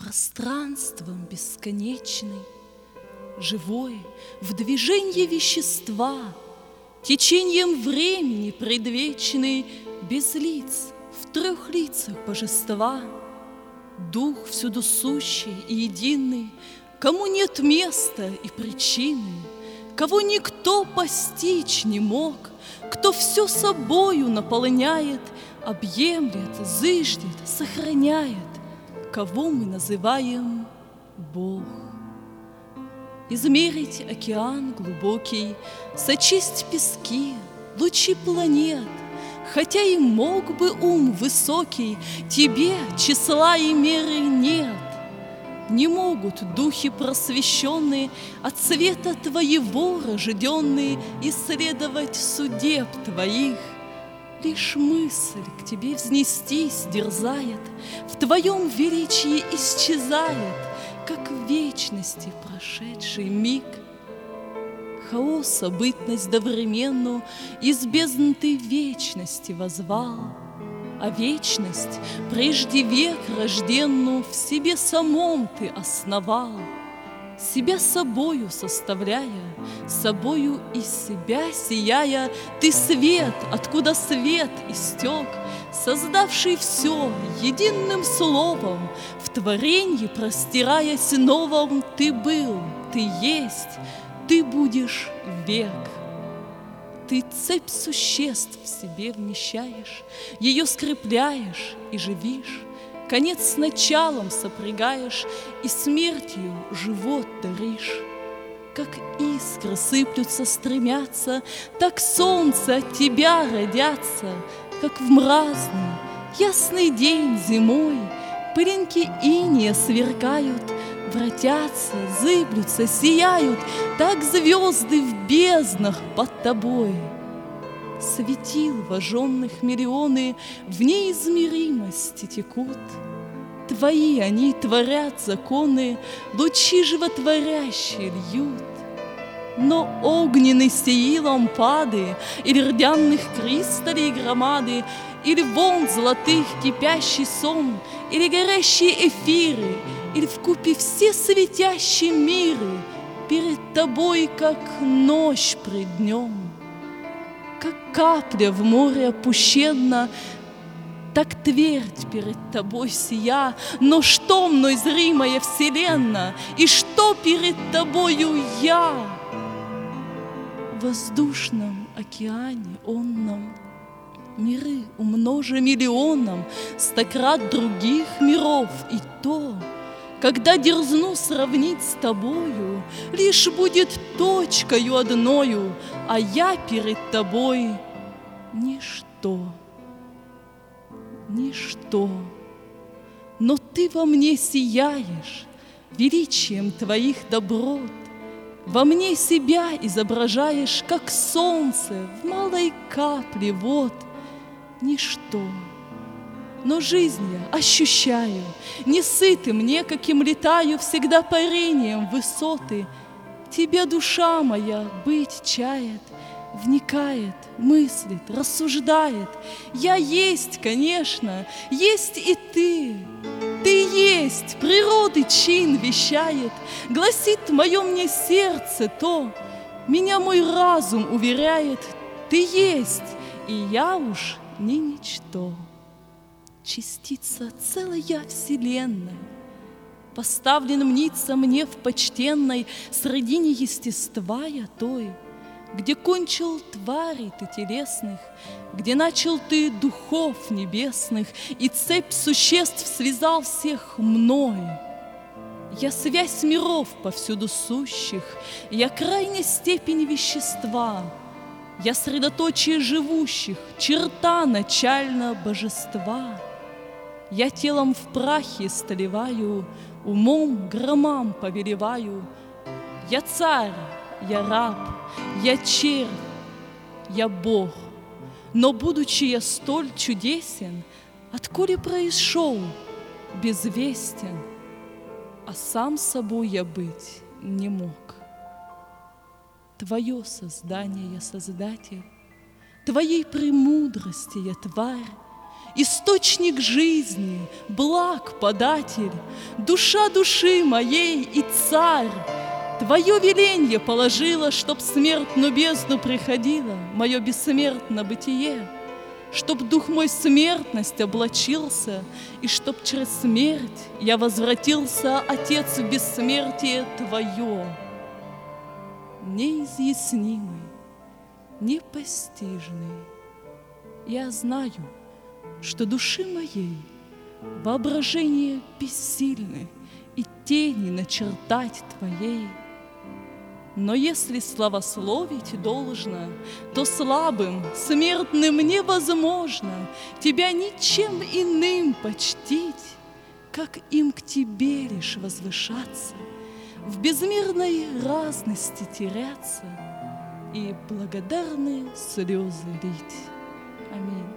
Пространством бесконечной, живой в движении вещества, течением времени предвечный, без лиц, в трех лицах божества. Дух всюду сущий и единый, кому нет места и причины, кого никто постичь не мог, кто все собою наполняет, объемлет, зыждет, сохраняет, кого мы называем Бог. Измерить океан глубокий, сочесть пески, лучи планет, хотя и мог бы ум высокий, тебе числа и меры нет. Не могут духи просвещенные, от света твоего рожденные, исследовать судеб твоих. Лишь мысль к тебе взнестись дерзает, в твоем величии исчезает, как в вечности прошедший миг. Хаоса бытность довременную из бездны ты вечности возвал, а вечность прежде век рожденную в себе самом ты основал. Себя собою составляя, собою из себя сияя, ты свет, откуда свет истек, создавший все единым словом, в творенье простираясь новом, ты был, ты есть, ты будешь век. Ты цепь существ в себе вмещаешь, ее скрепляешь и живишь, конец с началом сопрягаешь и смертью живот даришь. Как искры сыплются, стремятся, так солнце от тебя родятся, как в мразный, ясный день зимой пылинки инея сверкают, вратятся, зыблются, сияют, так звезды в безднах под тобой. Светил вожженных миллионы в неизмеримости текут. Твои они творят законы, лучи животворящие льют. Но огненные сии лампады, или рдяных кристаллей громады, или волн золотых кипящий сон, или горящие эфиры, или вкупе все светящие миры перед тобой, как ночь пред днем. Как капля в море опущенна, так твердь перед тобой сия. Но что мной зримая вселенная, и что перед тобою я? В воздушном океане онном миры умножи миллионом, стократ других миров, и то, когда дерзну сравнить с тобою, лишь будет точкою одною, а я перед тобой ничто, ничто. Но ты во мне сияешь величием твоих доброт, во мне себя изображаешь, как солнце в малой капле вод. Ничто. Но жизнь я ощущаю, не сытым некаким летаю, всегда парением высоты. Тебя душа моя быть чает, вникает, мыслит, рассуждает. Я есть, конечно, есть и ты. Ты есть, природы чин вещает, гласит мое мне сердце то, меня мой разум уверяет. Ты есть, и я уж не ничто. Частица целая вселенная, поставлен мнится мне в почтенной средине естества я той, где кончил тварей ты телесных, где начал ты духов небесных, и цепь существ связал всех мной. Я связь миров повсюду сущих, я крайняя степень вещества, я средоточие живущих, черта начально божества. Я телом в прахе столеваю, умом громам повелеваю. Я царь, я раб, я червь, я Бог. Но, будучи я столь чудесен, отколе произошел, безвестен, а сам собой я быть не мог. Твое создание я создатель, твоей премудрости я тварь, источник жизни, благ податель, душа души моей и царь. Твое веленье положила, чтоб смертную бездну приходила, мое бессмертное бытие, чтоб дух мой смертность облачился, и чтоб через смерть я возвратился, Отец, в бессмертие Твое. Неизъяснимый, непостижный, я знаю, что души моей воображение бессильны и тени начертать Твоей. Но если славословить должно, то слабым, смертным невозможно Тебя ничем иным почтить, как им к Тебе лишь возвышаться, в безмерной разности теряться и благодарные слезы лить. Аминь.